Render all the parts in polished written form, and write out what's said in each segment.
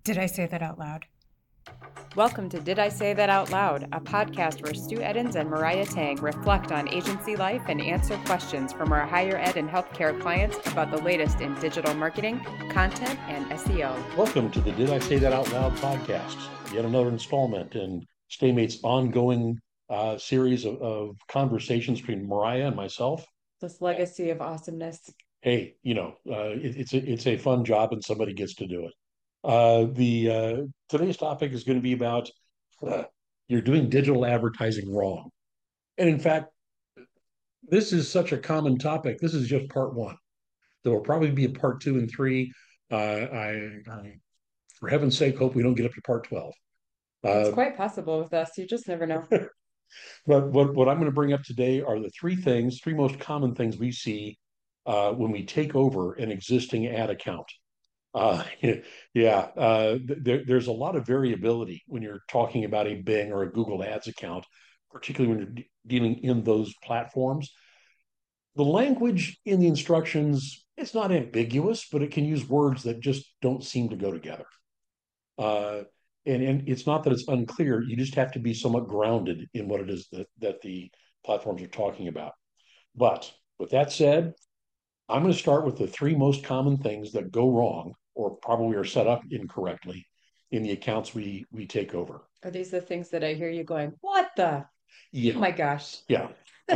Did I say that out loud? Welcome to Did I Say That Out Loud, a podcast where Stu Eddins and Mariah Tang reflect on agency life and answer questions from our higher ed and healthcare clients about the latest in digital marketing, content, and SEO. Welcome to the Did I Say That Out Loud podcast, yet another installment in StayMate's ongoing series of conversations between Mariah and myself. This legacy of awesomeness. Hey, it's a fun job and somebody gets to do it. Today's topic is going to be about you're doing digital advertising wrong. And in fact, this is such a common topic. This is just part one. There will probably be a part two and three. I for heaven's sake, hope we don't get up to part 12. It's quite possible with us. You just never know. But what I'm going to bring up today are the three most common things we see when we take over an existing ad account. There's a lot of variability when you're talking about a Bing or a Google Ads account, particularly when you're dealing in those platforms. The language in the instructions, it's not ambiguous, but it can use words that just don't seem to go together. And it's not that it's unclear. You just have to be somewhat grounded in what it is that the platforms are talking about. But with that said, I'm going to start with the three most common things that go wrong or probably are set up incorrectly in the accounts we take over. Are these the things that I hear you going, what the? Yeah. Oh my gosh. Yeah.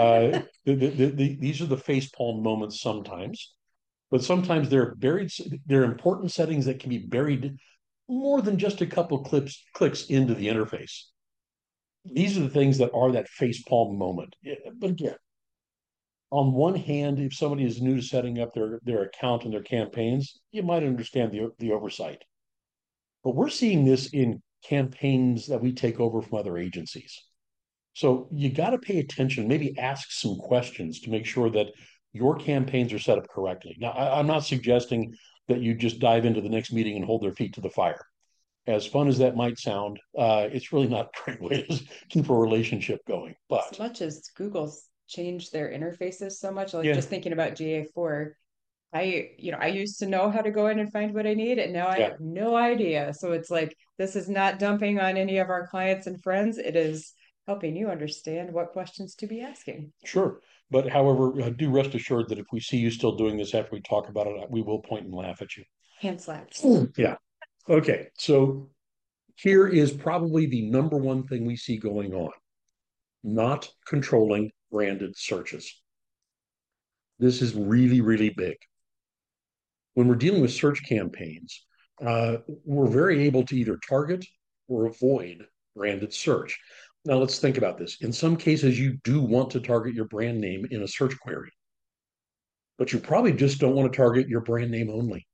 These are the facepalm moments sometimes, but sometimes they're important settings that can be buried more than just a couple clicks into the interface. These are the things that are that facepalm moment. But again, on one hand, if somebody is new to setting up their account and their campaigns, you might understand the oversight. But we're seeing this in campaigns that we take over from other agencies. So you got to pay attention, maybe ask some questions to make sure that your campaigns are set up correctly. Now, I'm not suggesting that you just dive into the next meeting and hold their feet to the fire. As fun as that might sound, it's really not a great way to keep a relationship going. But as much as Google's changed their interfaces so much, like yeah, just thinking about GA4, I used to know how to go in and find what I need, and now I yeah, have no idea. So it's like, this is not dumping on any of our clients and friends. It is helping you understand what questions to be asking. sure. But however, do rest assured that if we see you still doing this after we talk about it, we will point and laugh at you. Hand slaps. Yeah. Okay. So here is probably the number one thing we see going on: not controlling branded searches. This is really, really big. When we're dealing with search campaigns, we're very able to either target or avoid branded search. Now, let's think about this. In some cases, you do want to target your brand name in a search query, but you probably just don't want to target your brand name only.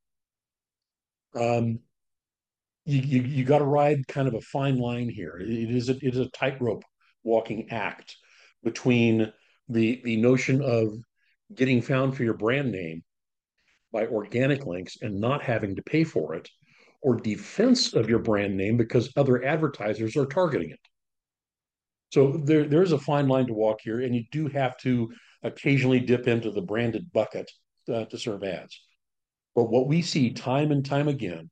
Um, you got to ride kind of a fine line here. It is a tightrope walking act between the notion of getting found for your brand name by organic links and not having to pay for it, or defense of your brand name because other advertisers are targeting it. So there's a fine line to walk here, and you do have to occasionally dip into the branded bucket to serve ads. But what we see time and time again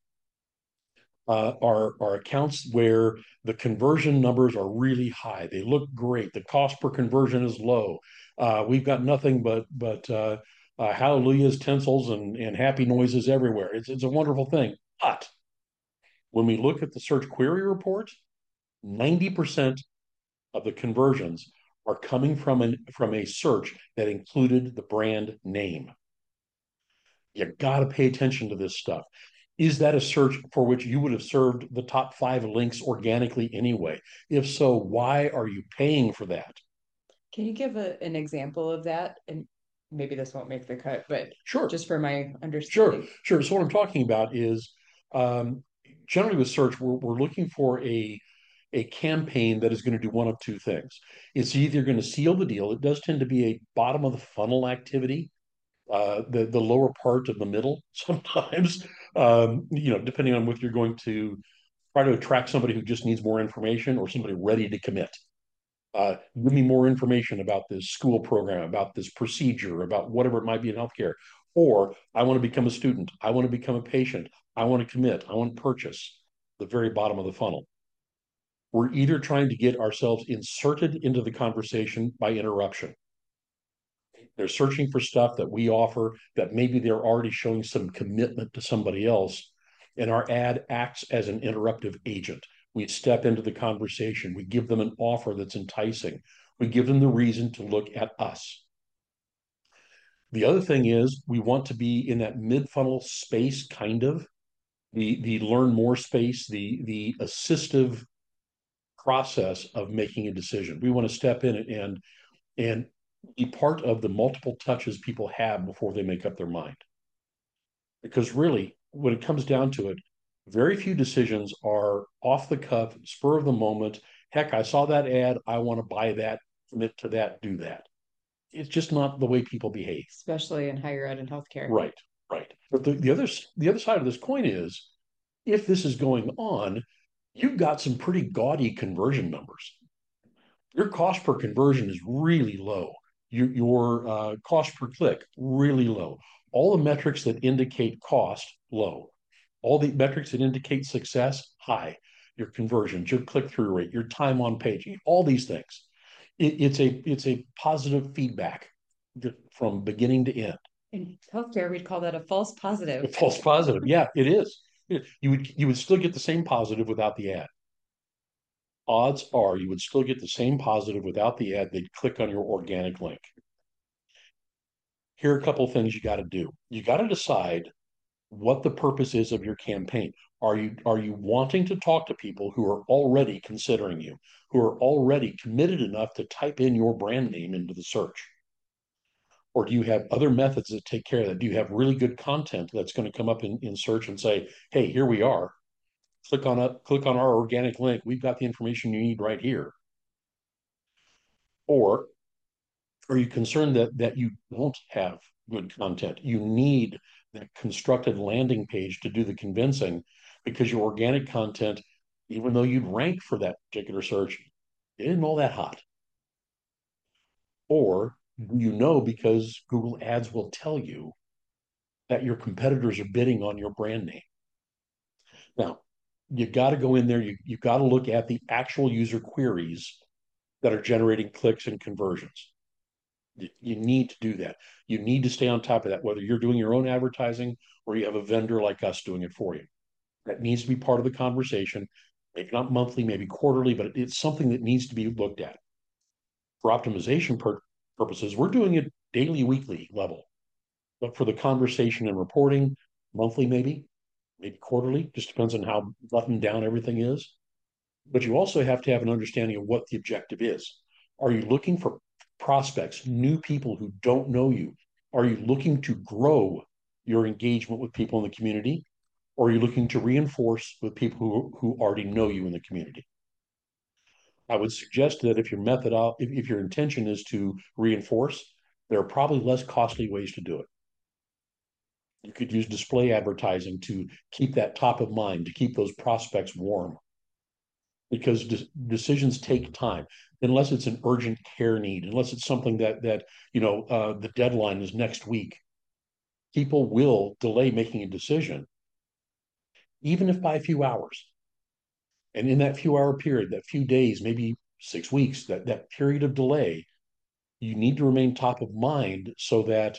are accounts where the conversion numbers are really high. They look great. The cost per conversion is low. We've got nothing but hallelujahs, tinsels, and happy noises everywhere. It's a wonderful thing. But when we look at the search query report, 90% of the conversions are coming from a search that included the brand name. You got to pay attention to this stuff. Is that a search for which you would have served the top 5 links organically anyway? If so, why are you paying for that? Can you give an example of that? And maybe this won't make the cut, but Sure, just for my understanding. sure. So what I'm talking about is um, generally with search, we're looking for a campaign that is going to do one of two things. It's either going to seal the deal. It does tend to be a bottom of the funnel activity, the lower part of the middle sometimes, depending on whether you're going to try to attract somebody who just needs more information or somebody ready to commit. Give me more information about this school program, about this procedure, about whatever it might be in healthcare. Or I want to become a student. I want to become a patient. I want to commit. I want to purchase. the very bottom of the funnel. We're either trying to get ourselves inserted into the conversation by interruption. They're searching for stuff that we offer that maybe they're already showing some commitment to somebody else. And our ad acts as an interruptive agent. We step into the conversation. We give them an offer that's enticing. We give them the reason to look at us. The other thing is we want to be in that mid-funnel space, kind of the learn more space, the assistive process of making a decision. We want to step in and be part of the multiple touches people have before they make up their mind. Because really, when it comes down to it, very few decisions are off the cuff, spur of the moment. Heck, I saw that ad. I want to buy that, commit to that, do that. It's just not the way people behave. Especially in higher ed and healthcare. Right, right. But the other side of this coin is if this is going on, you've got some pretty gaudy conversion numbers. Your cost per conversion is really low. Your cost per click, really low. All the metrics that indicate cost, low. All the metrics that indicate success, high. Your conversions, your click-through rate, your time on page, all these things. It's a positive feedback from beginning to end. In healthcare, we'd call that a false positive. A false positive, yeah, it is. You would still get the same positive without the ad. Odds are you would still get the same positive without the ad. They'd click on your organic link. Here are a couple of things you got to do. You got to decide what the purpose is of your campaign. Are you wanting to talk to people who are already considering you, who are already committed enough to type in your brand name into the search? Or do you have other methods that take care of that? Do you have really good content that's going to come up in search and say, hey, here we are. Click on our organic link. We've got the information you need right here. Or are you concerned that you won't have good content? You need that constructed landing page to do the convincing because your organic content, even though you'd rank for that particular search, isn't all that hot. Or you know because Google Ads will tell you that your competitors are bidding on your brand name. Now, you got to go in there, you got to look at the actual user queries that are generating clicks and conversions. You need to do that. You need to stay on top of that, whether you're doing your own advertising or you have a vendor like us doing it for you. That needs to be part of the conversation, maybe not monthly, maybe quarterly, but it's something that needs to be looked at. For optimization purposes, we're doing it daily, weekly level. But for the conversation and reporting, monthly maybe quarterly, just depends on how buttoned down everything is. But you also have to have an understanding of what the objective is. Are you looking for prospects, new people who don't know you? Are you looking to grow your engagement with people in the community? Or are you looking to reinforce with people who already know you in the community? I would suggest that if if your intention is to reinforce, there are probably less costly ways to do it. You could use display advertising to keep that top of mind, to keep those prospects warm. Because decisions take time, unless it's an urgent care need, unless it's something that the deadline is next week. People will delay making a decision, even if by a few hours. And in that few hour period, that few days, maybe 6 weeks, that period of delay, you need to remain top of mind so that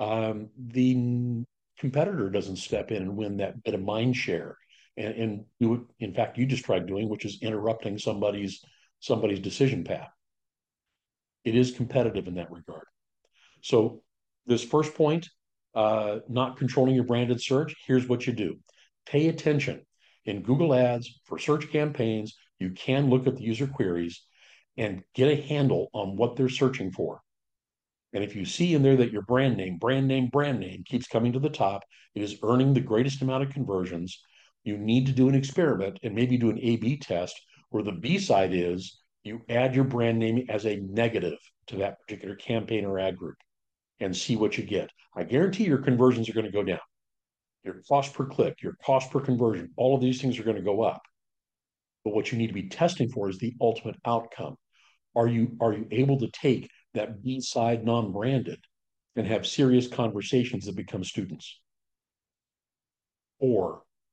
the competitor doesn't step in and win that bit of mind share and do what, in fact, you just tried doing, which is interrupting somebody's decision path. It is competitive in that regard. So this first point, not controlling your branded search, here's what you do. Pay attention. In Google Ads for search campaigns, you can look at the user queries and get a handle on what they're searching for. And if you see in there that your brand name keeps coming to the top, it is earning the greatest amount of conversions. You need to do an experiment and maybe do an A/B test where the B side is you add your brand name as a negative to that particular campaign or ad group and see what you get. I guarantee your conversions are going to go down. Your cost per click, your cost per conversion, all of these things are going to go up. But what you need to be testing for is the ultimate outcome. Are you able to take that B side non-branded and have serious conversations that become students? Or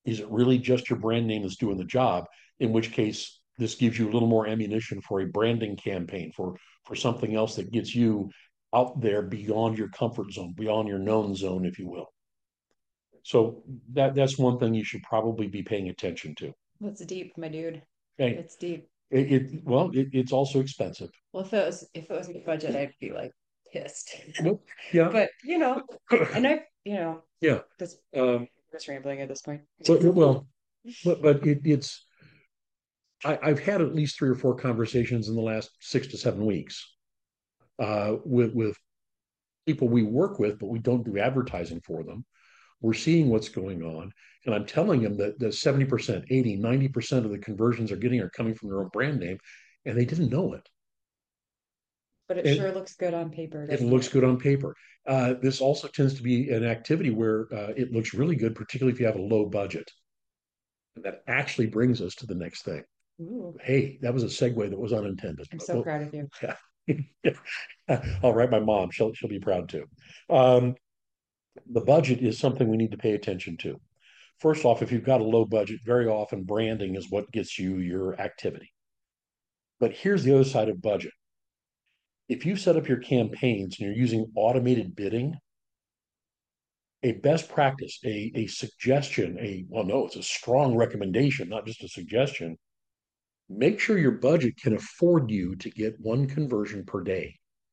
Is it really just your brand name that's doing the job? In which case, this gives you a little more ammunition for a branding campaign, for something else that gets you out there beyond your comfort zone, beyond your known zone, if you will. So that's one thing you should probably be paying attention to. That's deep, my dude. Okay. It's deep. It's also expensive. Well, if it was my budget, I'd be like pissed. Well, yeah. But and Yeah. that's Um, just rambling at this point. but it's I've had at least 3 or 4 conversations in the last 6 to 7 weeks with people we work with, but we don't do advertising for them. We're seeing what's going on. And I'm telling them that the 70%, 80, 90% of the conversions they're getting are coming from their own brand name, and they didn't know it. But it And sure looks good on paper, it doesn't looks it? good on paper. This also tends to be an activity where it looks really good, particularly if you have a low budget. And that actually brings us to the next thing. Ooh, Hey, that was a segue that was unintended. I'm so proud of you. Yeah. I'll write my mom. She'll be proud too. Um, the budget is something we need to pay attention to. First off, if you've got a low budget, very often branding is what gets you your activity. But here's the other side of budget. If you set up your campaigns and you're using automated bidding, a best practice, a suggestion, well, no, it's a strong recommendation, not just a suggestion. Make sure your budget can afford you to get one conversion per day.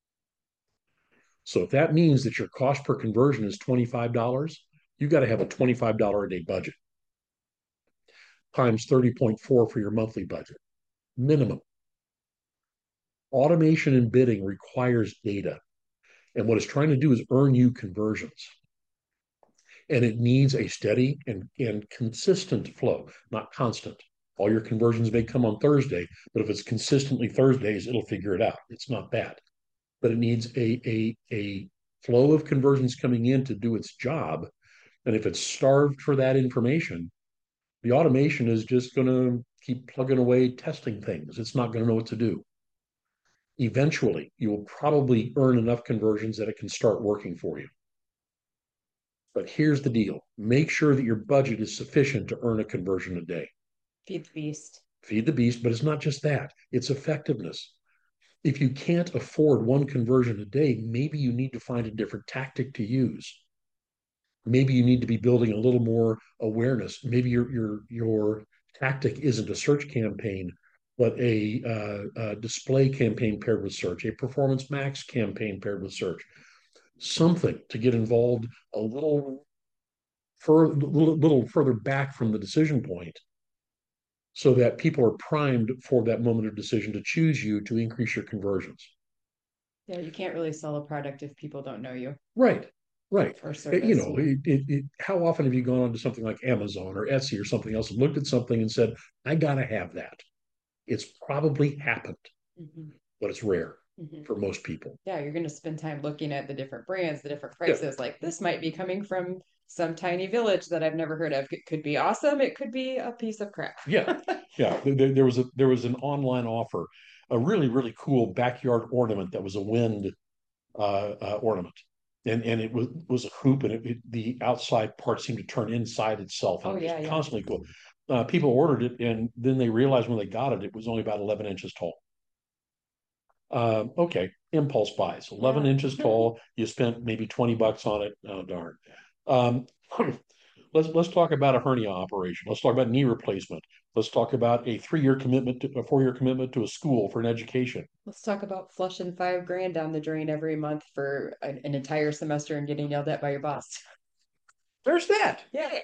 So if that means that your cost per conversion is $25, you got to have a $25 a day budget times 30.4 for your monthly budget minimum. Automation and bidding requires data. And what it's trying to do is earn you conversions. And it needs a steady and consistent flow, not constant. All your conversions may come on Thursday, but if it's consistently Thursdays, it'll figure it out. It's not bad. But it needs a flow of conversions coming in to do its job. And if it's starved for that information, the automation is just going to keep plugging away testing things. It's not going to know what to do. Eventually, you will probably earn enough conversions that it can start working for you. But here's the deal. Make sure that your budget is sufficient to earn a conversion a day. Feed the beast. Feed the beast, but it's not just that, it's effectiveness. If you can't afford one conversion a day, maybe you need to find a different tactic to use. Maybe you need to be building a little more awareness. Maybe your tactic isn't a search campaign, but a display campaign paired with search, a Performance Max campaign paired with search. Something to get involved a little further back from the decision point so that people are primed for that moment of decision to choose you to increase your conversions. Yeah, you can't really sell a product if people don't know you Right, right. or service. How often have you gone onto something like Amazon or Etsy or something else and looked at something and said, I got to have that? It's probably happened, Mm-hmm. but it's rare Mm-hmm. for most people. Yeah, you're going to spend time looking at the different brands, the different Yeah. prices. Like this might be coming from some tiny village that I've never heard of. It could be awesome. It could be a piece of crap. Yeah, yeah. There was an online offer, a really really cool backyard ornament that was a wind ornament, and it was a hoop, and the outside part seemed to turn inside itself, and Oh it was yeah, yeah. constantly cool. People ordered it, and then they realized when they got it, it was only about 11 inches tall. Okay, impulse buys, 11 Yeah. inches tall. You spent maybe $20 on it. Oh darn. Um, let's talk about a hernia operation. Let's talk about knee replacement. Let's talk about a 3-year commitment to a 4-year commitment to a school for an education. Let's talk about flushing $5,000 down the drain every month for an entire semester and getting yelled at by your boss. There's that. Yeah.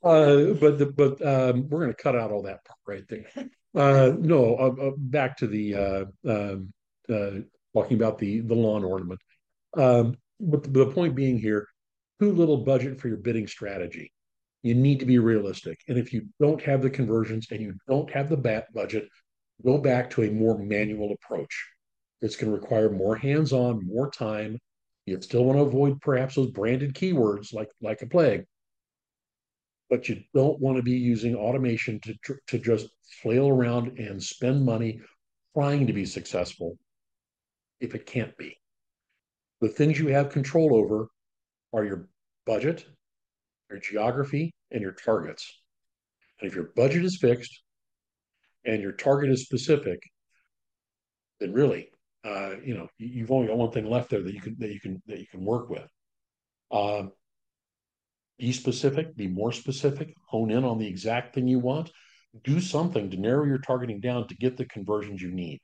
But we're going to cut out all that part right there. No, back to the talking about the lawn ornament. But the point being here, too little budget for your bidding strategy. You need to be realistic. And if you don't have the conversions and you don't have the budget, go back to a more manual approach. It's going to require more hands-on, more time. You still want to avoid perhaps those branded keywords like a plague, but you don't want to be using automation to just flail around and spend money trying to be successful if it can't be. The things you have control over are your budget, your geography, and your targets. And if your budget is fixed and your target is specific, then really, you've only got one thing left there that you can work with. Um, be specific, be more specific, hone in on the exact thing you want, do something to narrow your targeting down to get the conversions you need.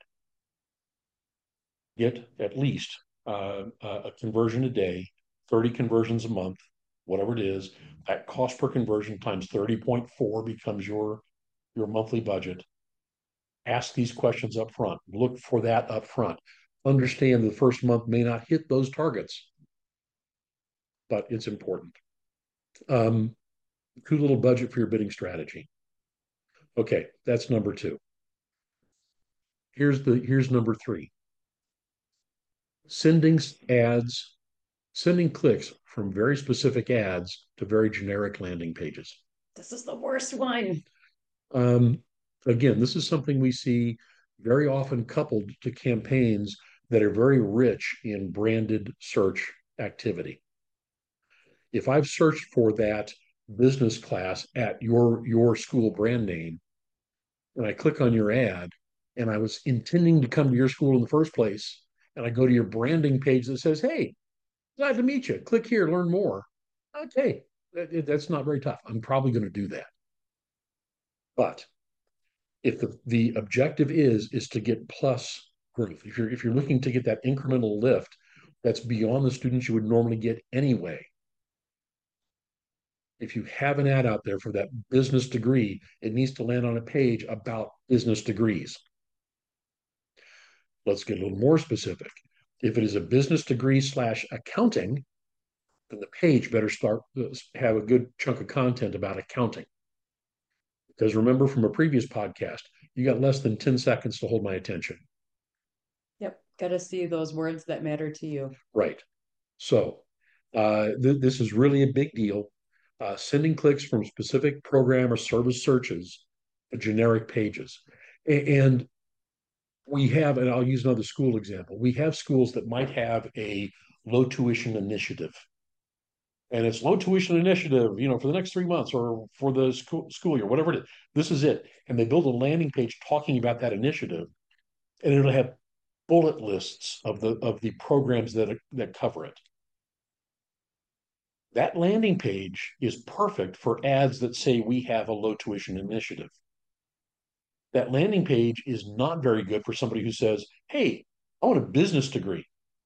Get at least a conversion a day, 30 conversions a month, whatever it is. That cost per conversion times 30.4 becomes your monthly budget. Ask these questions up front. Look for that up front. Understand the first month may not hit those targets, but it's important. Too little budget for your bidding strategy. Okay, that's number two. Here's number three. Sending ads, sending clicks from very specific ads to very generic landing pages. This is the worst one. Um, Again, this is something we see very often coupled to campaigns that are very rich in branded search activity. If I've searched for that business class at your school brand name, and I click on your ad, and I was intending to come to your school in the first place, and I go to your branding page that says, "Hey, glad to meet you. Click here, learn more." Okay, that's not very tough. I'm probably going to do that. But if the objective is to get plus growth, if you're looking to get that incremental lift that's beyond the students you would normally get anyway, if you have an ad out there for that business degree, it needs to land on a page about business degrees. Let's get a little more specific. If it is a business degree / accounting, then the page better start have a good chunk of content about accounting. Because remember from a previous podcast, you got less than 10 seconds to hold my attention. Yep. Got to see those words that matter to you. Right. So this is really a big deal. Sending clicks from specific program or service searches to generic pages. And we have, and I'll use another school example. We have schools that might have a low tuition initiative. And it's low tuition initiative, for the next 3 months or for the school year, whatever it is. This is it. And they build a landing page talking about that initiative, and it'll have bullet lists of the programs that cover it. That landing page is perfect for ads that say we have a low tuition initiative. That landing page is not very good for somebody who says, "Hey, I want a business degree.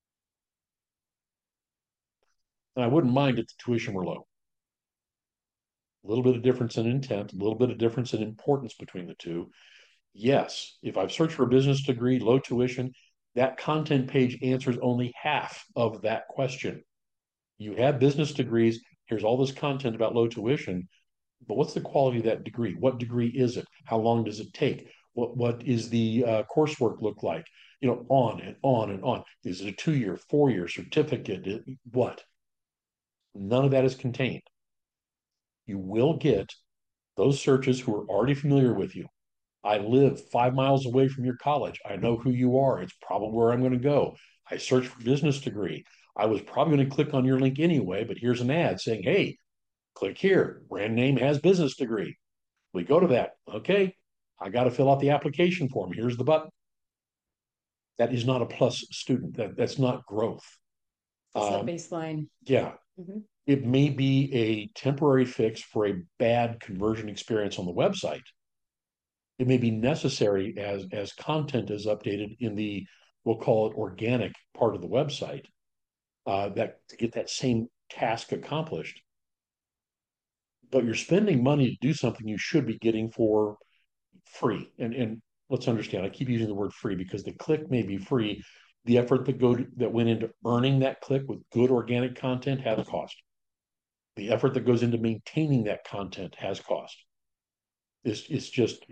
And I wouldn't mind if the tuition were low." A little bit of difference in intent, a little bit of difference in importance between the two. Yes, if I've searched for a business degree, low tuition, that content page answers only half of that question. You have business degrees, here's all this content about low tuition, but what's the quality of that degree? What degree is it? How long does it take? What is the coursework look like? On and on and on. Is it a 2-year, 4-year certificate? What? None of that is contained. You will get those searches who are already familiar with you. I live 5 miles away from your college. I know who you are. It's probably where I'm going to go. I search for business degree. I was probably going to click on your link anyway, but here's an ad saying, "Hey, click here. Brand name has business degree." We go to that. Okay, I got to fill out the application form. Here's the button. That is not a plus student. That's not growth. It's not baseline. Yeah. Mm-hmm. It may be a temporary fix for a bad conversion experience on the website. It may be necessary as content is updated in the, we'll call it organic part of the website, that to get that same task accomplished. But you're spending money to do something you should be getting for free. And let's understand, I keep using the word free because the click may be free. The effort that went into earning that click with good organic content has a cost. The effort that goes into maintaining that content has cost. It's just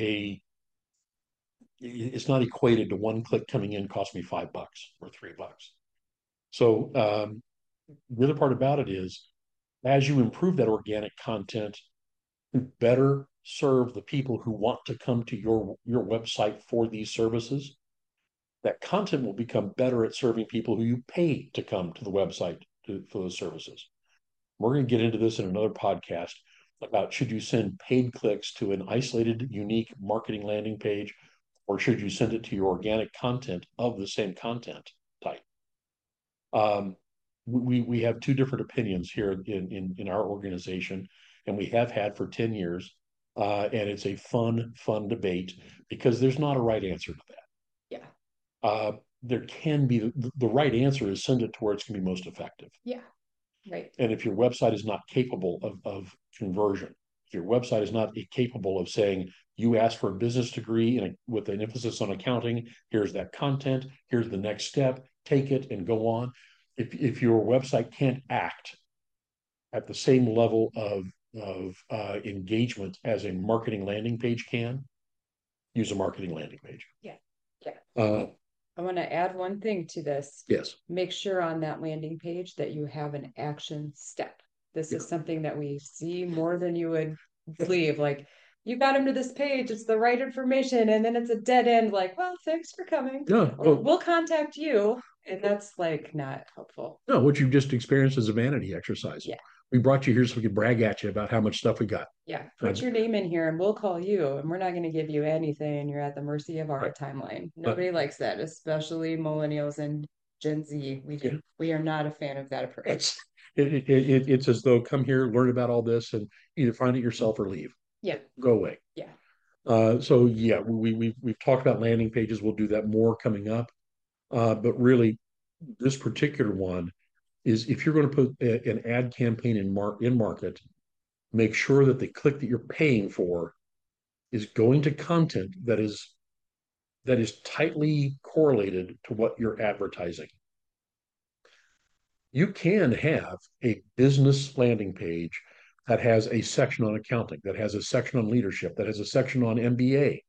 it's not equated to one click coming in cost me $5 or $3. So the other part about it is, as you improve that organic content, you better serve the people who want to come to your website for these services. That content will become better at serving people who you pay to come to the website for those services. We're going to get into this in another podcast. about should you send paid clicks to an isolated, unique marketing landing page, or should you send it to your organic content of the same content type? Um, we have two different opinions here in our organization, and we have had for 10 years. And it's a fun debate because there's not a right answer to that. Yeah. There can be the right answer is send it to where it's going to be most effective. Yeah. Right. And if your website is not capable of conversion, if your website is not capable of saying, you asked for a business degree and with an emphasis on accounting, here's that content, here's the next step, take it and go on. If your website can't act at the same level of engagement as a marketing landing page can, use a marketing landing page. Yeah. Yeah. I want to add one thing to this. Yes. Make sure on that landing page that you have an action step. This is something that we see more than you would believe. Like, you got them to this page, it's the right information, and then it's a dead end, like, well, thanks for coming. No, we'll contact you. And that's like not helpful. No, what you've just experienced is a vanity exercise. Yeah. We brought you here so we could brag at you about how much stuff we got. Yeah. Put your name in here and we'll call you, and we're not going to give you anything. You're at the mercy of our timeline. Nobody likes that, especially millennials and Gen Z. We are not a fan of that approach. It's as though come here, learn about all this, and either find it yourself or leave. Yeah. Go away. Yeah. So yeah, we've talked about landing pages. We'll do that more coming up. But really, this particular one is if you're going to put an ad campaign in market, make sure that the click that you're paying for is going to content that is tightly correlated to what you're advertising. You can have a business landing page that has a section on accounting, that has a section on leadership, that has a section on MBA.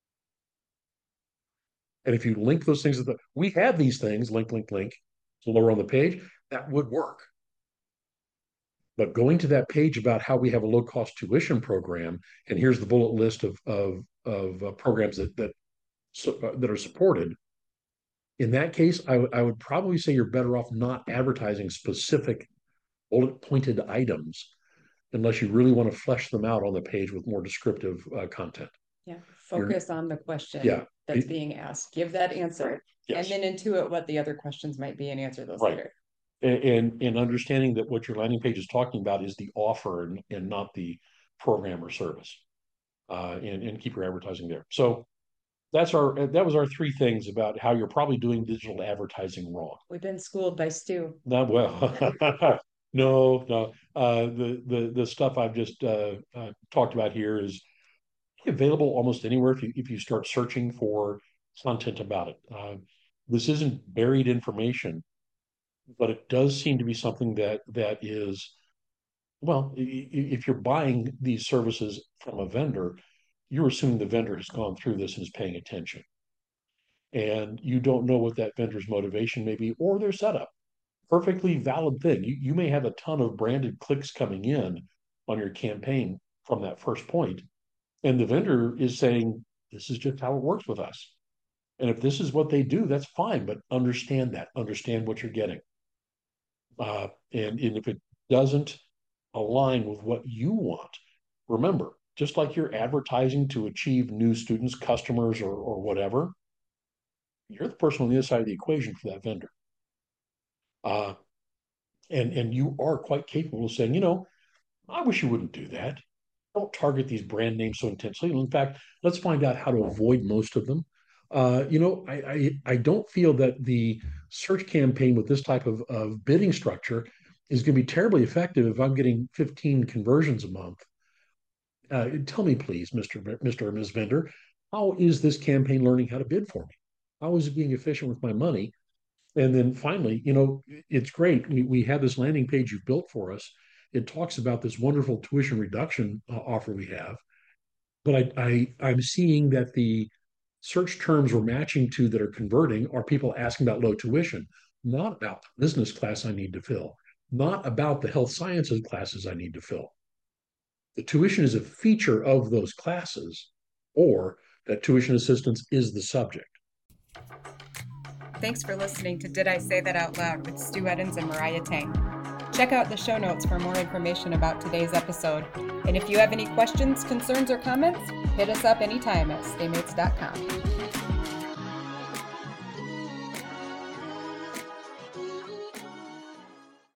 And if you link those things, we have these things, link to lower on the page, that would work. But going to that page about how we have a low cost tuition program, and here's the bullet list of programs that are supported. In that case, I would probably say you're better off not advertising specific bullet pointed items unless you really want to flesh them out on the page with more descriptive content. Yeah. Focus on the question that's being asked. Give that answer. Yes. And then intuit what the other questions might be and answer those later. And understanding that what your landing page is talking about is the offer and not the program or service. And keep your advertising there. So that was our three things about how you're probably doing digital advertising wrong. We've been schooled by Stu. Not well. No. The stuff I've just talked about here is available almost anywhere if you start searching for content about it. This isn't buried information, but it does seem to be something that is, well, if you're buying these services from a vendor, you're assuming the vendor has gone through this and is paying attention. And you don't know what that vendor's motivation may be or their setup. Perfectly valid thing. You may have a ton of branded clicks coming in on your campaign from that first point. And the vendor is saying, this is just how it works with us. And if this is what they do, that's fine, but understand what you're getting. And if it doesn't align with what you want, remember, just like you're advertising to achieve new students, customers, or whatever, you're the person on the other side of the equation for that vendor. And you are quite capable of saying, I wish you wouldn't do that. Don't target these brand names so intensely. In fact, let's find out how to avoid most of them. I don't feel that the search campaign with this type of bidding structure is going to be terribly effective if I'm getting 15 conversions a month. Tell me, please, Mr. or Ms. Vendor, how is this campaign learning how to bid for me? How is it being efficient with my money? And then finally, it's great. We have this landing page you've built for us. It talks about this wonderful tuition reduction offer we have. But I'm seeing that the search terms we're matching to that are converting are people asking about low tuition, not about the business class I need to fill, not about the health sciences classes I need to fill. The tuition is a feature of those classes, or that tuition assistance is the subject. Thanks for listening to Did I Say That Out Loud with Stu Eddins and Mariah Tang. Check out the show notes for more information about today's episode. And if you have any questions, concerns, or comments, hit us up anytime at staymates.com.